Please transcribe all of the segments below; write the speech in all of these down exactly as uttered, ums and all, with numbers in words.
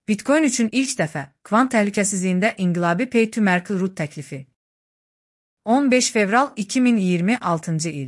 Bitcoin üçün ilk dəfə kvant təhlükəsizliyində inqilabi Pay to Merkle Root təklifi. on beş fevral iki min iyirmi altıncı il.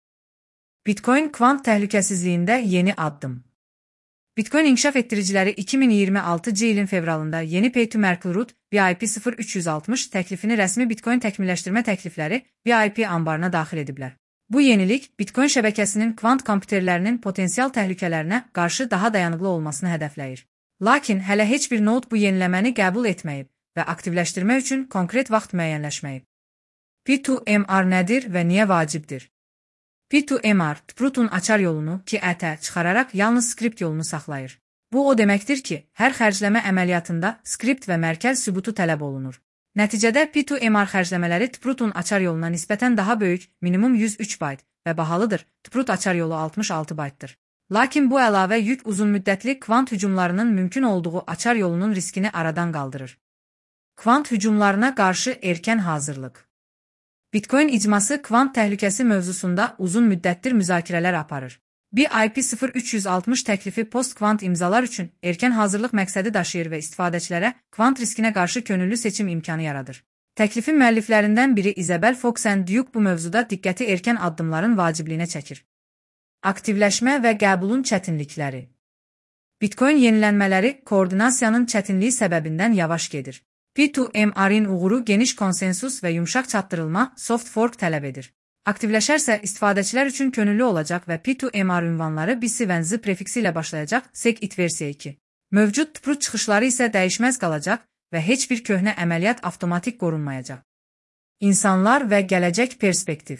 Bitcoin kvant təhlükəsizliyində yeni addım. Bitcoin inkişaf etdiriciləri iki min iyirmi altıncı ilin fevralında yeni Pay to Merkle Root B I P sıfır üç yüz altmış təklifini rəsmi Bitcoin təkmilləşdirmə təklifləri B I P anbarına daxil ediblər. Bu yenilik Bitcoin şəbəkəsinin kvant kompüterlərinin potensial təhlükələrinə qarşı daha dayanıqlı olmasını hədəfləyir. Lakin hələ heç bir nod bu yeniləməni qəbul etməyib və aktivləşdirmə üçün konkret vaxt müəyyənləşməyib. P iki M R nədir və niyə vacibdir? P iki M R, Taproot'un açar yolunu ki ətə çıxararaq yalnız skript yolunu saxlayır. Bu o deməkdir ki, hər xərcləmə əməliyyatında skript və mərkəz sübutu tələb olunur. Nəticədə P iki M R xərcləmələri Taproot'un açar yoluna nisbətən daha böyük, minimum yüz üç bayt və bahalıdır. Taproot açar yolu altmış altı baytdır. Lakin bu əlavə yük uzunmüddətli kvant hücumlarının mümkün olduğu açar yolunun riskini aradan qaldırır. Kvant hücumlarına qarşı erkən hazırlıq. Bitcoin icması kvant təhlükəsi mövzusunda uzun müddətdir müzakirələr aparır. B I P sıfır üç yüz altmış təklifi post-kvant imzalar üçün erkən hazırlıq məqsədi daşıyır və istifadəçilərə kvant riskinə qarşı könüllü seçim imkanı yaradır. Təklifin müəlliflərindən biri Isabel Fox and Duke bu mövzuda diqqəti erkən addımların vacibliyinə çəkir. Aktivləşmə və qəbulun çətinlikləri. Bitcoin yenilənmələri koordinasiyanın çətinliyi səbəbindən yavaş gedir. P iki M R-in uğuru geniş konsensus və yumşaq çatdırılma soft fork tələb edir. Aktivləşərsə istifadəçilər üçün könüllü olacaq və P iki M R ünvanları B C və Z prefiksi ilə başlayacaq SegIt versiya iki. Mövcud Taproot çıxışları isə dəyişməz qalacaq və heç bir köhnə əməliyyat avtomatik qorunmayacaq. İnsanlar və gələcək perspektiv.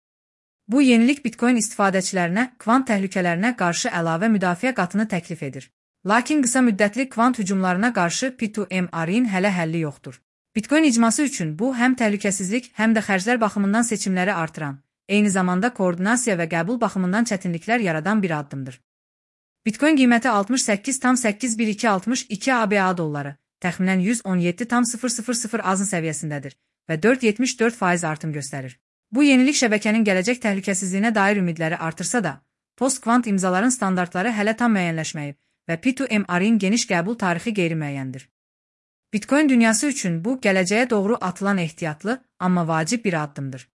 Bu yenilik Bitcoin istifadəçilərinə kvant təhlükələrinə qarşı əlavə müdafiə qatını təklif edir. Lakin qısa müddətli kvant hücumlarına qarşı P iki M R-in hələ həlli yoxdur. Bitcoin icması üçün bu həm təhlükəsizlik, həm də xərclər baxımından seçimləri artıran, eyni zamanda koordinasiya və qəbul baxımından çətinliklər yaradan bir addımdır. Bitcoin qiyməti altmış səkkiz tam səkkiz bir iki altmış iki A B A dolları, təxminən yüz on yeddi tam sıfır sıfır sıfır azın səviyyəsindədir və dörd nöqtə yetmiş dörd faiz artım göstərir. Bu yenilik şəbəkənin gələcək təhlükəsizliyinə dair ümidləri artırsa da, post-kvant imzaların standartları hələ tam müəyyənləşməyib və P iki M R-in geniş qəbul tarixi qeyri-müəyyəndir. Bitcoin dünyası üçün bu gələcəyə doğru atılan ehtiyatlı, amma vacib bir addımdır.